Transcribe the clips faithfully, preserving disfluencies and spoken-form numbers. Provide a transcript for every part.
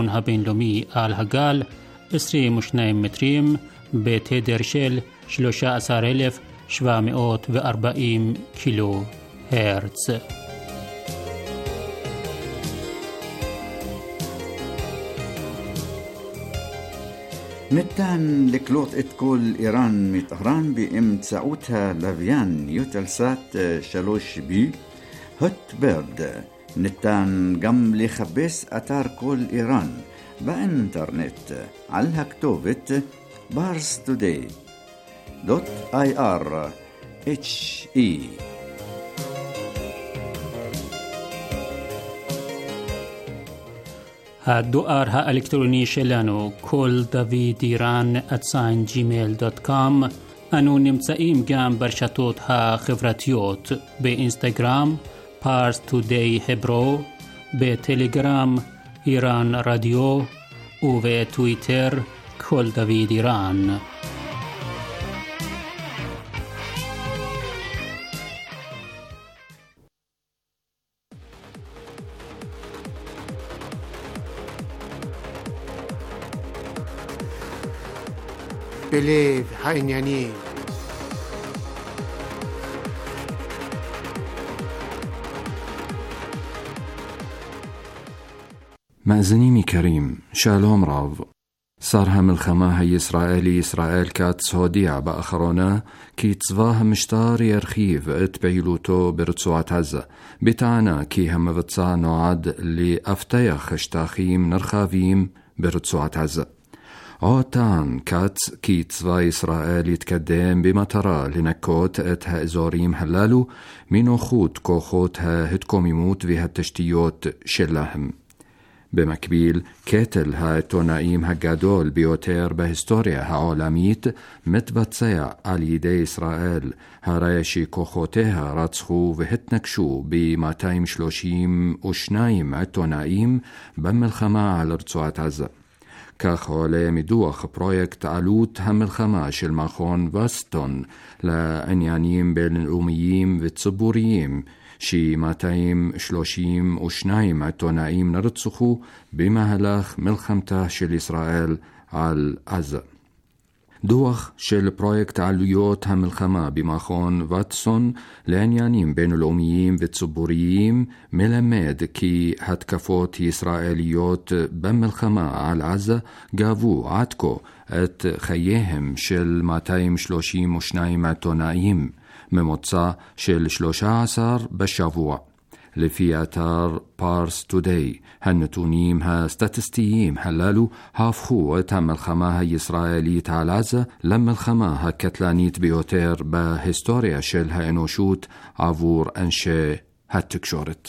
הבינלאומי על הגל עשרים ושניים מטרים בתדר של שלושה עשר אלף שבע מאות וארבעים קילו הרץ. ניתן לקלוט את כל איראן מטהרן באמצעות הלוויין יוטלסאט שלוש בי הוטברד. ניתן גם לחפש אתר כל איראן באינטרנט על הכתובת פארס טודיי דוט איי אר אייץ' אי. הדואר האלקטרוני שלנו כל דוד איראן at gmail dot com. אנו נמצאים גם ברשתות החברתיות באינסטגרם פארס טודיי הברו, בטלגרם איראן רדיו ובטוויטר כל דוד איראן. בלב העניינים. מאזינים יקרים, שלום רב. שר המלחמה הישראלי ישראל כץ הודיע באחרונה כי צבא המשטר ירחיב את פעילותו ברצועת עזה, בטענה כי המבצע נועד לאבטח שטחים נרחבים ברצועת עזה. עוד טען כץ כי צבא ישראל יתקדם במטרה לנקות את האזורים הללו מנוחות כוחות ההתקוממות והתשתיות שלהם. במקביל, קטל העיתונאים הגדול ביותר בהיסטוריה העולמית מתבצע על ידי ישראל, הרי שכוחותיה רצחו והתנקשו ב-מאתיים שלושים ושניים עיתונאים במלחמה על רצועת עזה. כך עולה מדוח פרויקט עלות המלחמה של מכון וסטון לעניינים בינלאומיים וציבוריים, ש-מאתיים שלושים ושניים עיתונאים נרצחו במהלך מלחמתה של ישראל על עזה. דוח של פרויקט עלויות המלחמה במכון ווטסון לעניינים בינלאומיים וציבוריים מלמד כי התקפות ישראליות במלחמה על עזה גבו עד כה את חייהם של מאתיים שלושים ושניים עיתונאים, ממוצע של שלושה עשר בשבוע. לפי אתר פארס טודיי, הנתונים הסטטיסטיים הללו הפכו את המלחמה הישראלית על עזה למלחמה הקטלנית ביותר בהיסטוריה של האנושות עבור אנשי התקשורת.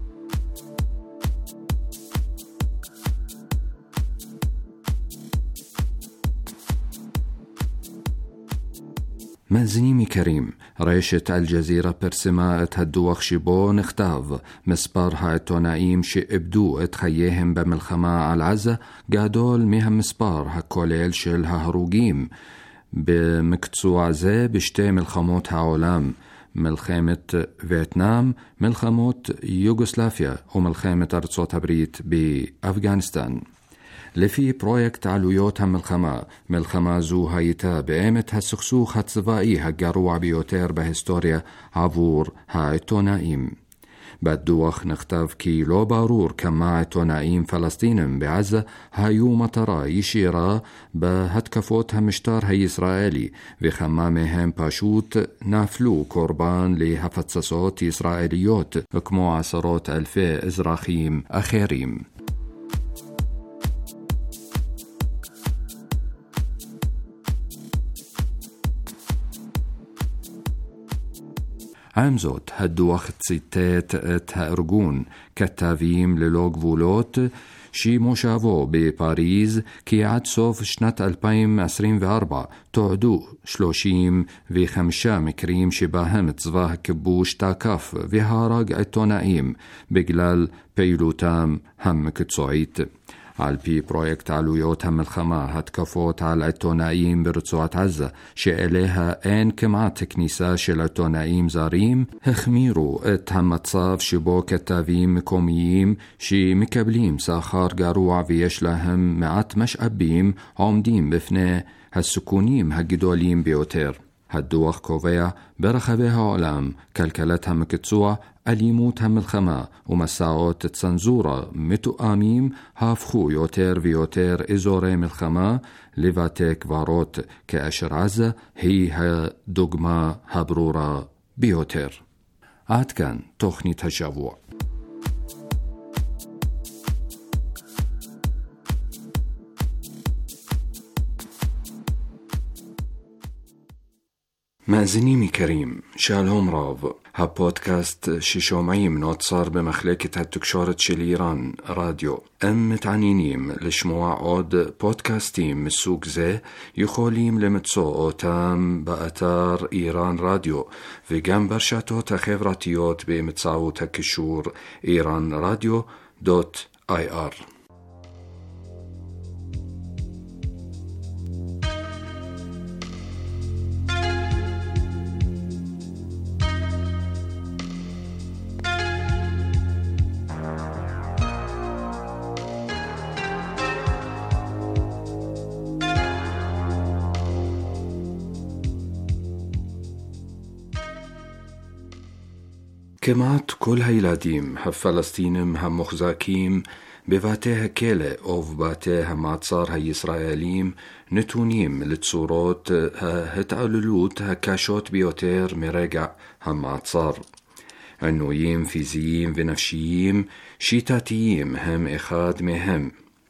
מאזינים יקרים, רשת אל-ג'זירה פרסמה את הדוח שבו נכתב מספר העיתונאים שאיבדו את חייהם במלחמה על עזה גדול מהמספר הכולל של ההרוגים במקצוע זה בשתי מלחמות העולם, מלחמת וייטנאם, מלחמות יוגוסלביה ומלחמת ארצות הברית באפגניסטן. לפי פרויקט עלויות המלחמה, מלחמה זו הייתה באמת הסכסוך הצבאי הגרוע ביותר בהיסטוריה עבור העיתונאים. בדוח נכתב כי לא ברור כמה עיתונאים פלסטינים בעזה היו מטרה ישירה בהתקפות המשטר הישראלי, וכמה מהם פשוט נפלו קורבן להפצצות ישראליות, כמו עשרות אלפי אזרחים אחרים. עם זאת, הדוח ציטט את הארגון כתבים ללא גבולות שמושבו בפריז כי עד סוף שנת אלפיים עשרים וארבע תועדו שלושים וחמישה מקרים שבהם צבא הכיבוש תקף והרג עיתונאים בגלל פעילותם המקצועית. על פי פרויקט עלויות המלחמה, התקפות על עיתונאים ברצועת עזה, שאליה אין כמעט כניסה של עיתונאים זרים, החמירו את המצב שבו כתבים מקומיים שמקבלים שכר גרוע ויש להם מעט משאבים עומדים בפני הסיכונים הגדולים ביותר. הדוח קובע ברחבי העולם כלכלת המקצוע, אלימות המלחמה ומסעות צנזורה מתואמים הפכו יותר ויותר אזורי מלחמה לבתי קברות, כאשר עזה היא הדוגמה הברורה ביותר. עד כאן תוכנית השבוע. מאזינים יקרים, שלום רב. הפודקאסט ששומעים נוצר במחלקת התקשורת של איראן, רדיו. אם מתעניינים לשמוע עוד פודקאסטים מסוג זה, יכולים למצוא אותם באתר איראן רדיו, וגם ברשתות החברתיות באמצעות הקישור איראן רדיו דוט איי אר. כמעט כל הילדים הפלסטינים המוחזקים בבתי הכלא או בבתי המעצר הישראלים נתונים לצורות ההתעללות הקשות ביותר מרגע המעצר. עינויים פיזיים ונפשיים שיטתיים הם אחד מהם.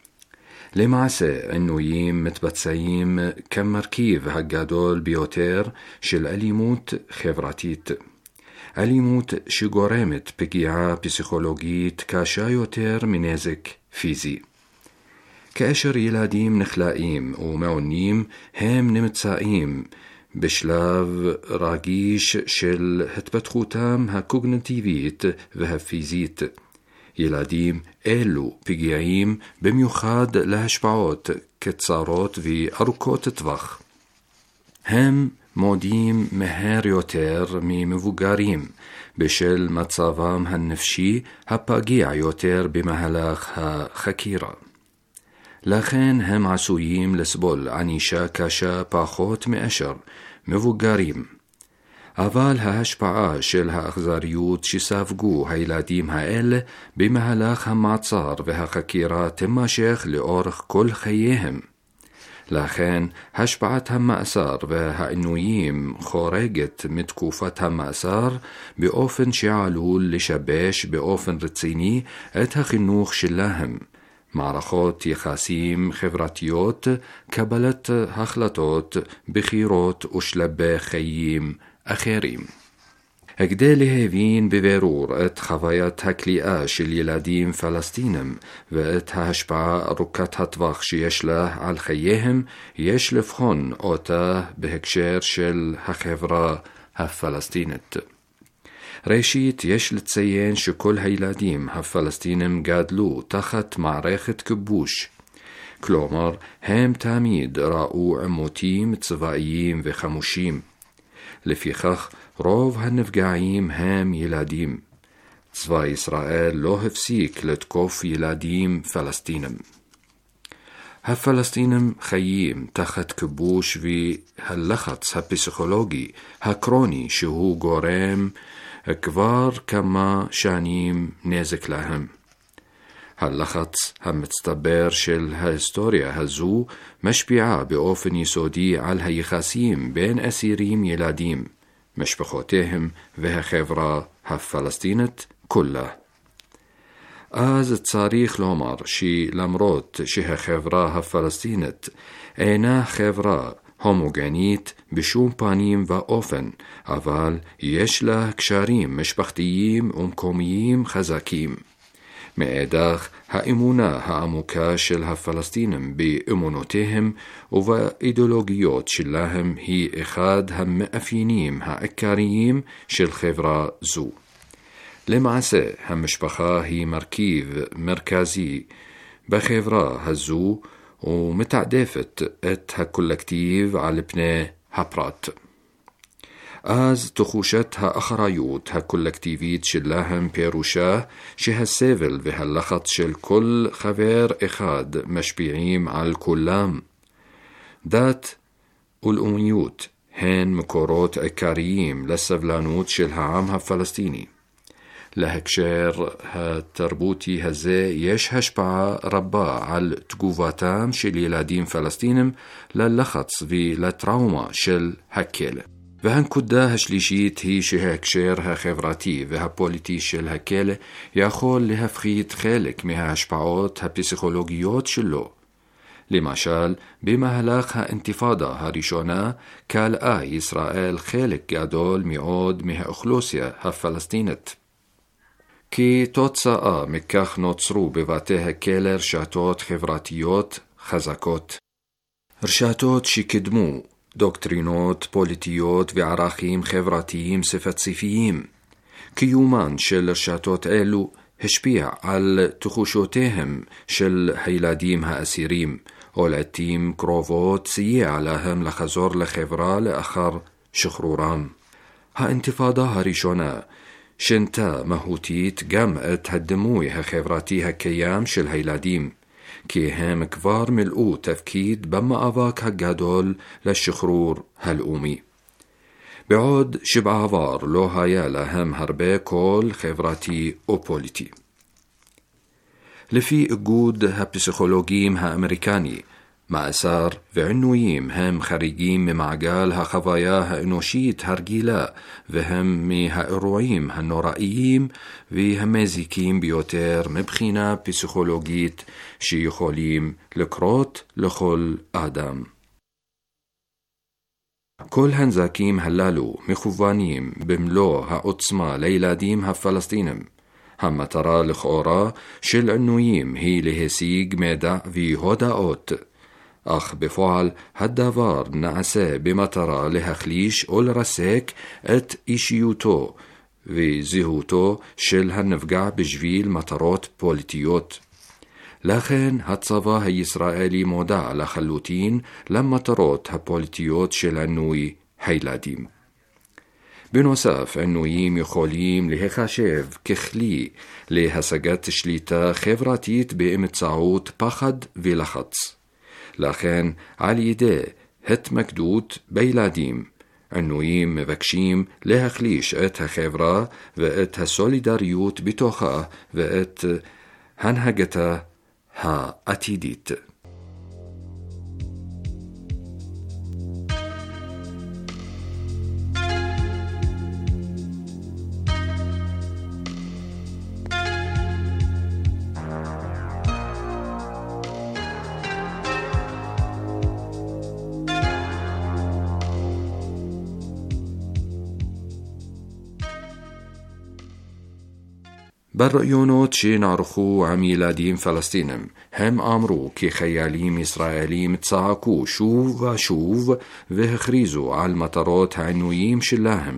למעשה, עינויים מתבצעים כמרכיב הגדול ביותר של אלימות חברתית. אלימות שגורמת פגיעה פסיכולוגית קשה יותר מנזק פיזי. כאשר ילדים נחלאים ומעונים, הם נמצאים בשלב רגיש של התפתחותם הקוגניטיבית והפיזית. ילדים אלו פגיעים במיוחד להשפעות קצרות וארוכות טווח. הם מודים מהר יותר ממבוגרים בשל מצבם הנפשי הפגיע יותר במהלך החקירה. לכן הם עשויים לסבול ענישה קשה פחות מאשר מבוגרים. אבל ההשפעה של האכזריות שספגו הילדים האלה במהלך המעצר והחקירה תימשך לאורך כל חייהם. לכן השפעת המאסר והעינויים חורגת מתקופת המאסר באופן שעלול לשבש באופן רציני את החינוך שלהם, מערכות יחסים חברתיות, קבלת החלטות, בחירות ושלבי חיים אחרים. כדי להבין בבירור את חוויית הכליאה של ילדים פלסטינים ואת ההשפעה ארוכת הטווח שיש לה על חייהם, יש לבחון אותה בהקשר של החברה הפלסטינית. ראשית, יש לציין שכל הילדים הפלסטינים גדלו תחת מערכת כיבוש. כלומר, הם תמיד ראו עימותים צבאיים וחמושים. לפיכך, רוב הנפגעים הם ילדים. צבא ישראל לא הפסיק לתקוף ילדים פלסטינים. הפלסטינים חיים תחת כיבוש והלחץ הפסיכולוגי הקרוני שהוא גורם כבר כמה שנים נזק להם. הלחץ המצטבר של ההיסטוריה הזו משפיעה באופן יסודי על היחסים בין אסירים ילדים, משפחותיהם והחברה הפלסטינית כולה. אז צריך לומר שלמרות שהחברה הפלסטינית אינה חברה הומוגנית בשום פנים ואופן, אבל יש לה קשרים משפחתיים ומקומיים חזקים. מאידך, האמונה העמוקה של הפלסטינים באמונותיהם ובאידיאולוגיות שלהם היא אחד המאפיינים העיקריים של חברה זו. למעשה, המשפחה היא מרכיב מרכזי בחברה הזו ומתעדפת את הקולקטיב על פני הפרט. אז תחושת האחריות הקולקטיבית שלהם פירושה שהסבל והלחץ של כל חבר אחד משפיעים על כולם. דת ולאומיות הן מקורות עיקריים לסבלנות של העם הפלסטיני. להקשר התרבותי הזה יש השפעה רבה על תגובתם של ילדים פלסטינים ללחץ ולטראומה של הכלא. והנקודה השלישית היא שההקשר החברתי והפוליטי של הכלא יכול להפחית חלק מההשפעות הפסיכולוגיות שלו. למשל, במהלך האינתיפאדה הראשונה כלאה ישראל חלק גדול מאוד מהאוכלוסייה הפלסטינית. כתוצאה מכך נוצרו בבתי הכלא רשתות חברתיות חזקות. רשתות שקידמו דוקטרינות פוליטיות וערכים חברתיים ספציפיים. קיומן של רשתות אלו השפיע על תחושותיהם של הילדים האסירים, ולעתים קרובות סייע להם לחזור לחברה לאחר שחרורם. האינתיפאדה הראשונה שינתה מהותית גם את הדימוי החברתי הקיים של הילדים, כי הם כבר מילאו תפקיד במאבק הגדול לשחרור הלאומי. בעוד שבעבר לא היה להם הרבה קול חברתי או פוליטי. לפי איגוד הפסיכולוגים האמריקני, מאסר ועינויים הם חריגים ממעגל החוויה האנושית הרגילה, והם מהאירועים הנוראיים והמזיקים ביותר מבחינה פסיכולוגית שיכולים לקרות לכל אדם. כל הנזקים הללו מכוונים במלוא העוצמה לילדים הפלסטינים. המטרה לכאורה של עינויים היא להשיג מידע והודעות, אך בפועל הדבר נעשה במטרה להחליש או לרסק את אישיותו וזהותו של הנפגע בשביל מטרות פוליטיות. לכן הצבא הישראלי מודע לחלוטין למטרות הפוליטיות של עינוי הילדים. בנוסף, עינויים יכולים להיחשב ככלי להשגת שליטה חברתית באמצעות פחד ולחץ. לכן, על ידי התמקדות בילדים, עינויים מבקשים להחליש את החברה ואת הסולידריות בתוכה ואת הנהגתה העתידית. בראיונות שנערכו עם ילדים פלסטינים, הם אמרו כי חיילים ישראלים צעקו שוב ושוב והכריזו על מטרות העינויים שלהם.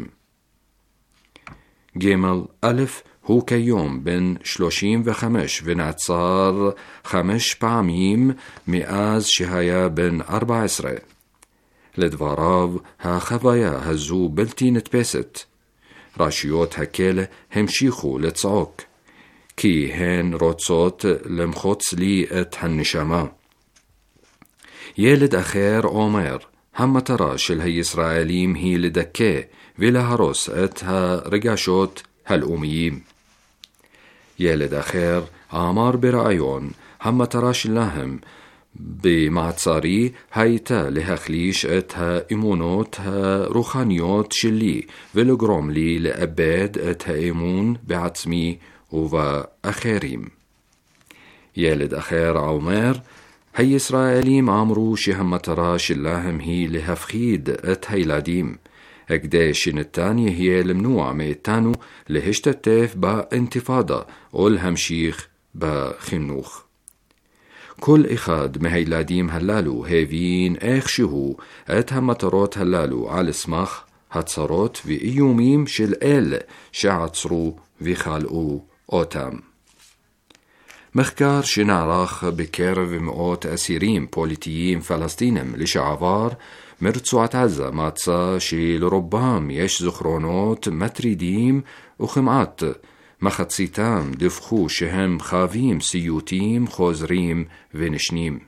גמל א' הוא כיום בן שלושים וחמש ונעצר חמש פעמים מאז שהיה בן ארבע עשרה. לדבריו, החוויה הזו בלתי נתפסת. רשויות הכלא המשיכו לצעוק, כי הן רוצות למחוץ לי את הנשמה. ילד אחר אומר, המטרה של הישראלים היא לדכא ולהרוס את הרגשות הלאומיים. ילד אחר אמר בראיון, המטרה שלהם במעצרי הייתה להחליש את האמונות הרוחניות שלי ולגרום לי לאבד את האמון בעצמי ובאחרים. ילד אחר אומר, הישראלים אמרו שהמטרה שלהם היא להפחיד את הילדים, כדי שניתן יהיה למנוע מאיתנו להשתתף באינתיפאדה או להמשיך בחינוך. כל אחד מהילדים הללו הבין איכשהו את המטרות הללו על סמך הצהרות ואיומים של אלה שעצרו וחלאו אותם. מחקר שנערך בקרב מאות אסירים פוליטיים פלסטינים לשעבר מרצועת עזה מצא שלרובם יש זיכרונות מטרידים וכמעט מחציתם דיווחו שהם חווים סיוטים חוזרים ונשנים.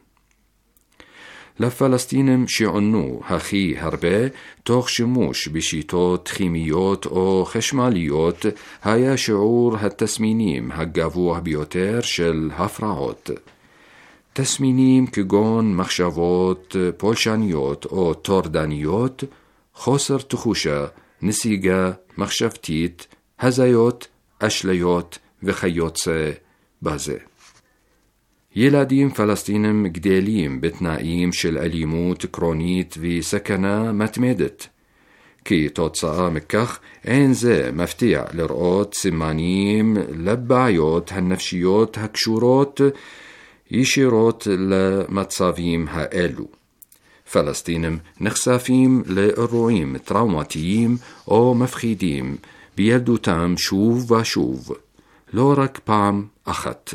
לפלסטינים שעונו הכי הרבה תוך שימוש בשיטות כימיות או חשמליות היה שיעור התסמינים הגבוה ביותר של הפרעות. תסמינים כגון מחשבות פולשניות או טורדניות, חוסר תחושה, נסיגה מחשבתית, הזיות, אשליות וכיוצא בזה. ילדים פלסטינים גדלים בתנאים של אלימות קרונית וסכנה מתמדת. כתוצאה מכך אין זה מפתיע לראות סימנים לבעיות הנפשיות הקשורות ישירות למצבים האלו. פלסטינים נחשפים לאירועים טראומטיים או מפחידים בילדותם שוב ושוב, לא רק פעם אחת.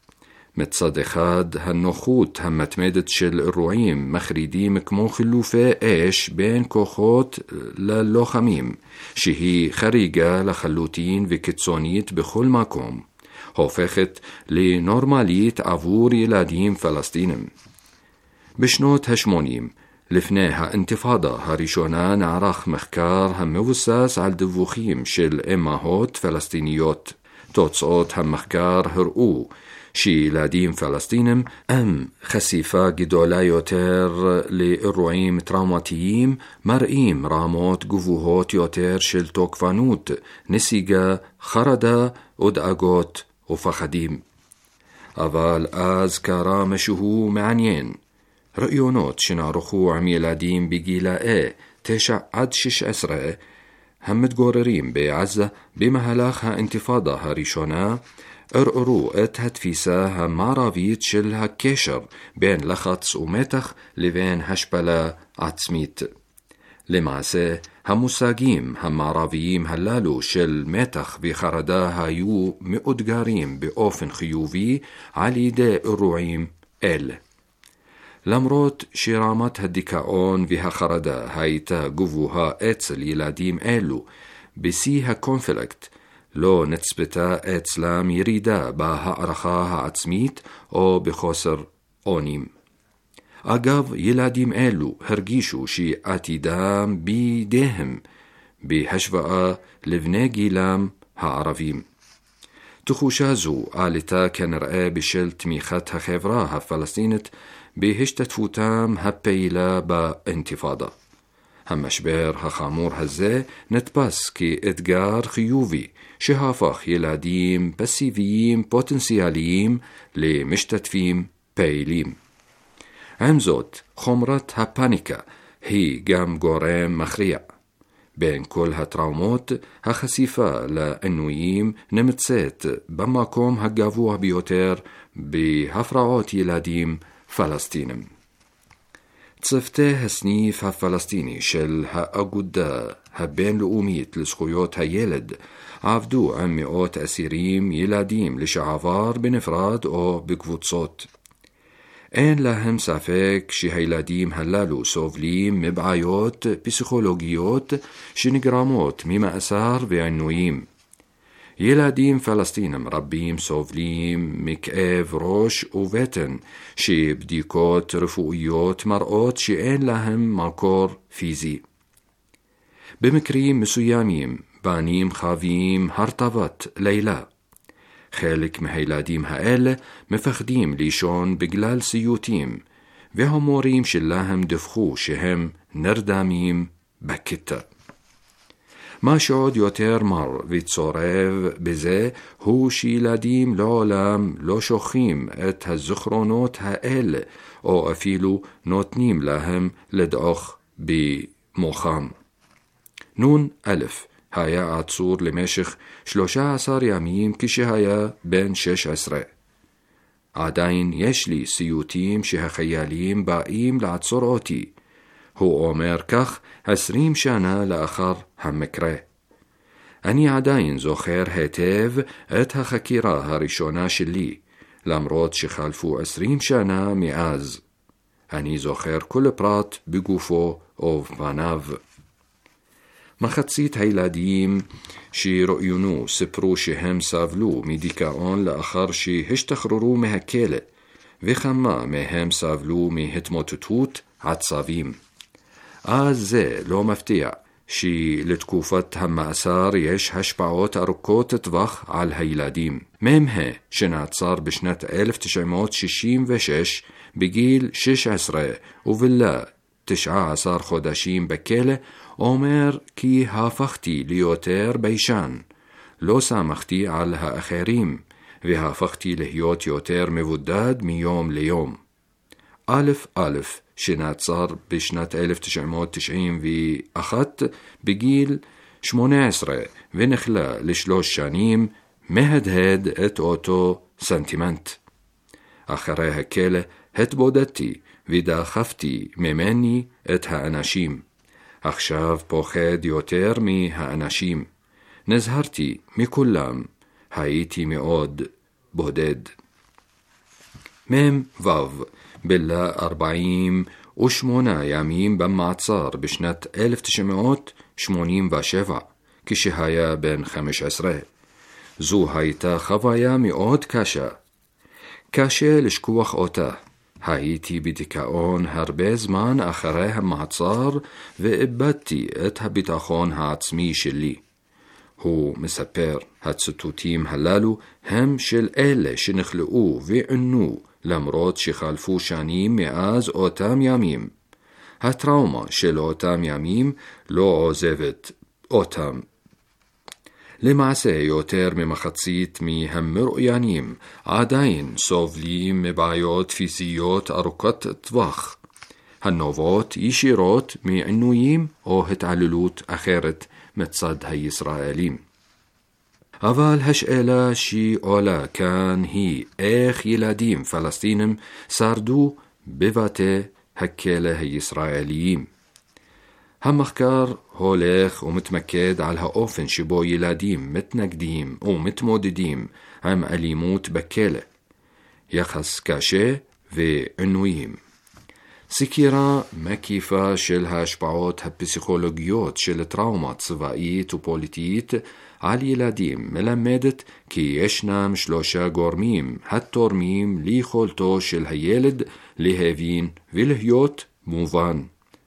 מצד אחד, הנוחות המתמדת של אירועים מחרידים כמו חילופי אש בין כוחות ללוחמים, שהיא חריגה לחלוטין וקיצונית בכל מקום, הופכת לנורמלית עבור ילדים פלסטינים. בשנות ה-שמונים, לפני האינתיפאדה הראשונה, נערך מחקר המבוסס על דיווחים של אמהות פלסטיניות. תוצאות המחקר הראו שילדים פלסטינים עם חשיפה גדולה יותר לאירועים טראומטיים מראים רמות גבוהות יותר של תוקפנות, נסיגה, חרדה ודאגות ופחדים. אבל אז קרה משהו מעניין. ראיונות שנערכו עם ילדים בגילאי תשע עד שש עשרה המתגוררים בעזה במהלך האינתיפאדה הראשונה ערערו את התפיסה המערבית של הקשר בין לחץ ומתח לבין השפלה עצמית. למעשה, המושגים המערביים הללו של מתח וחרדה היו מאותגרים באופן חיובי על ידי אירועים אלה. למרות שרמת הדיכאון והחרדה הייתה גבוהה אצל ילדים אלו, בשיא הקונפליקט לא נצפתה אצלם ירידה בהערכה העצמית או בחוסר אונים. אגב, ילדים אלו הרגישו שעתידם בידיהם בהשוואה לבני גילם הערבים. תחושה זו עלתה כנראה בשל תמיכת החברה הפלסטינית בהשתתפותם הפעילה באינתיפאדה. המשבר החמור הזה נתפס כאתגר חיובי שהפך ילדים פסיביים פוטנציאליים למשתתפים פעילים. עם זאת, חומרת הפאניקה היא גם גורם מכריע. בין כל הטראומות, החשיפה לעינויים נמצאת במקום הגבוה ביותר בהפרעות ילדים פלסטינים. צוותי הסניף הפלסטיני של האגודה הבינלאומית לזכויות הילד עבדו עם מאות אסירים ילדים לשעבר בנפרד או בקבוצות. אין להם ספק שהילדים הללו סובלים מבעיות פסיכולוגיות שנגרמות ממאסר ועינויים. ילדים פלסטינים רבים סובלים מכאב ראש ובטן שבדיקות רפואיות מראות שאין להם מקור פיזי. במקרים מסוימים בנים חווים הרטבת לילה. חלק מהילדים האלה מפחדים לישון בגלל סיוטים, והמורים שלהם דיווחו שהם נרדמים בכיתה. מה שעוד יותר מר וצורב בזה הוא שילדים לעולם לא שוכחים את הזיכרונות האלה או אפילו נותנים להם לדעוך במוחם. נון א' היה עצור למשך שלושה עשר ימים כשהיה בן שש עשרה. עדיין יש לי סיוטים שהחיילים באים לעצור אותי. הוא אומר כך עשרים שנה לאחר המקרה. אני עדיין זוכר היטב את החקירה הראשונה שלי. למרות שחלפו עשרים שנה מאז. אני זוכר כל פרט בגופו ובפניו. מחצית הילדים שראוינו סיפרו שהם סבלו מדיכאון לאחר שהשתחררו מהכלא, וכמה מהם סבלו מהתמוטטות עצבים. אז זה לא מפתיע שלתקופת המאסר יש השפעות ארוכות טווח על הילדים. ממחה שנעצר בשנת אלף תשע מאות שישים ושש בגיל שש עשרה ובילה תשע עשרה חודשים בכלא, אומר כי הפכתי ליותר ביישן, לא סמכתי על האחרים, והפכתי להיות יותר מבודד מיום ליום. א' א' שנעצר בשנת אלף תשע מאות תשעים ואחת בגיל שמונה עשרה ונכלה לשלוש שנים, מהדהד את אותו סנטימנט. אחרי הכלא התבודדתי ודחפתי ממני את האנשים. עכשיו פוחד יותר מהאנשים. נזהרתי מכולם, הייתי מאוד בודד. מם וו בילה ארבעים ושמונה ימים במעצר בשנת אלף תשע מאות שמונים ושבע, כשהיה בן חמש עשרה. זו הייתה חוויה מאוד קשה. קשה לשכוח אותה. הייתי בדיכאון הרבה זמן אחרי המעצר ואיבדתי את הביטחון העצמי שלי. הוא מספר, הציטוטים הללו הם של אלה שנכלאו וענו למרות שחלפו שנים מאז אותם ימים. הטראומה של אותם ימים לא עוזבת אותם. למעשה יותר ממחצית מהמרואיינים עדיין סובלים מבעיות פיזיות ארוכות טווח, הנובעות ישירות מעינויים או התעללות אחרת מצד הישראלים. אבל השאלה שעולה כאן היא איך ילדים פלסטינים שרדו בבתי הכלא הישראליים. המחקר הולך ומתמקד על האופן שבו ילדים מתנגדים ומתמודדים עם אלימות בכלא, יחס קשה ועינויים. סקירה מקיפה של ההשפעות הפסיכולוגיות של טראומה צבאית ופוליטית על ילדים מלמדת כי ישנם שלושה גורמים התורמים ליכולתו של הילד להבין ולהיות מובן: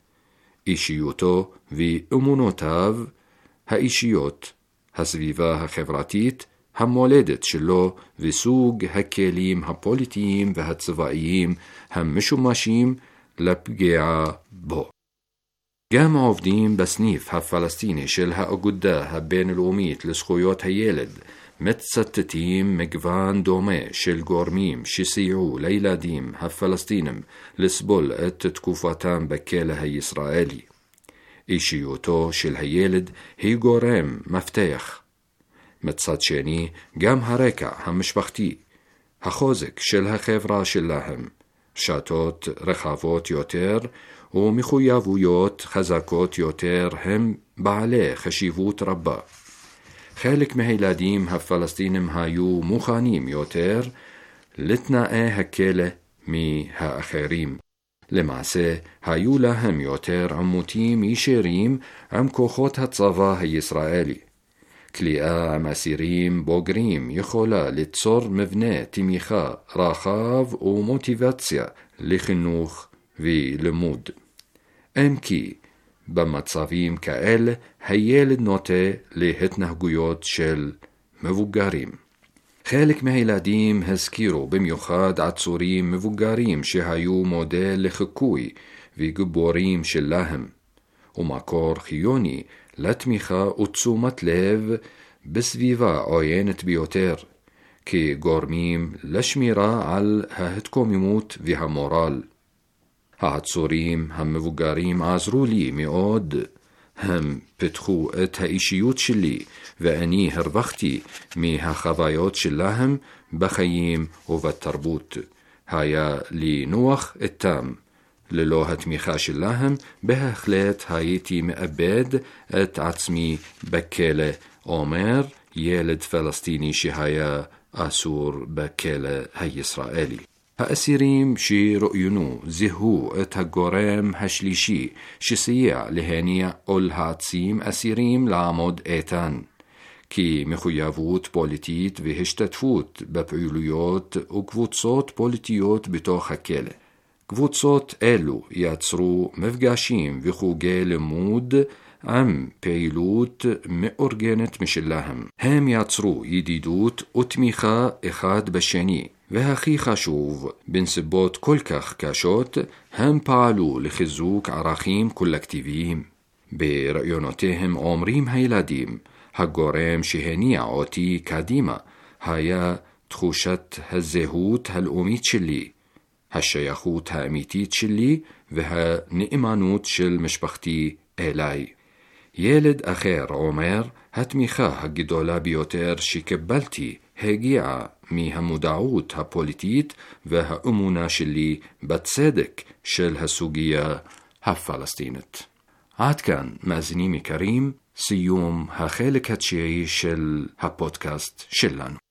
אישיותו ואמונותיו האישיות, הסביבה החברתית, המולדת שלו וסוג הכלים הפוליטיים והצבאיים המשומשים לפגיעה בו. גם עובדים בסניף הפלסטיני של האגודה הבינלאומית לזכויות הילד מצטטים מגוון דומה של גורמים שסייעו לילדים הפלסטינים לסבול את תקופתם בכלא הישראלי. אישיותו של הילד היא גורם מפתח. מצד שני, גם הרקע המשפחתי, החוזק של החברה שלהם, שתות רחבות יותר ומחויבויות חזקות יותר הם בעלי חשיבות רבה. חלק מהילדים הפלסטינים היו מוכנים יותר לתנאי הכלא מהאחרים. למעשה, היו להם יותר עימותים ישירים עם כוחות הצבא הישראלי. כליאה עם אסירים בוגרים יכולה ליצור מבנה תמיכה רחב ומוטיבציה לחינוך ולימוד. אם כי במצבים כאלה הילד נוטה להתנהגויות של מבוגרים. חלק מהילדים הזכירו במיוחד עצורים מבוגרים שהיו מודל לחיקוי וגיבורים שלהם, ומקור חיוני לתמיכה ותשומת לב בסביבה עוינת ביותר, כגורמים לשמירה על ההתקוממות והמורל. העצורים המבוגרים עזרו לי מאוד. הם פיתחו את האישיות שלי, ואני הרווחתי מהחוויות שלהם בחיים ובתרבות. היה לי נוח איתם. ללא התמיכה שלהם, בהחלט הייתי מאבד את עצמי בכלא, אומר ילד פלסטיני שהיה אסור בכלא הישראלי. האסירים שרואיינו זיהו את הגורם השלישי שסייע להניע או להעצים אסירים לעמוד איתן, כי מחויבות פוליטית והשתתפות בפעילויות וקבוצות פוליטיות בתוך הכלא. קבוצות אלו יצרו מפגשים וחוגי לימוד עם פעילות מאורגנת משלהם. הם יצרו ידידות ותמיכה אחד בשני, והכי חשוב, בנסיבות כל כך קשות, הם פעלו לחיזוק ערכים קולקטיביים. ברעיונותיהם אומרים הילדים, הגורם שהניע אותי קדימה היה תחושת הזהות הלאומית שלי, השייכות האמיתית שלי והנאמנות של משפחתי אליי. ילד אחר אומר, התמיכה הגדולה ביותר שקיבלתי הגיעה מהמודעות הפוליטית והאמונה שלי בצדק של הסוגיה הפלסטינית. עד כאן, מאזינים יקרים, סיום החלק התשיעי של הפודקאסט שלנו.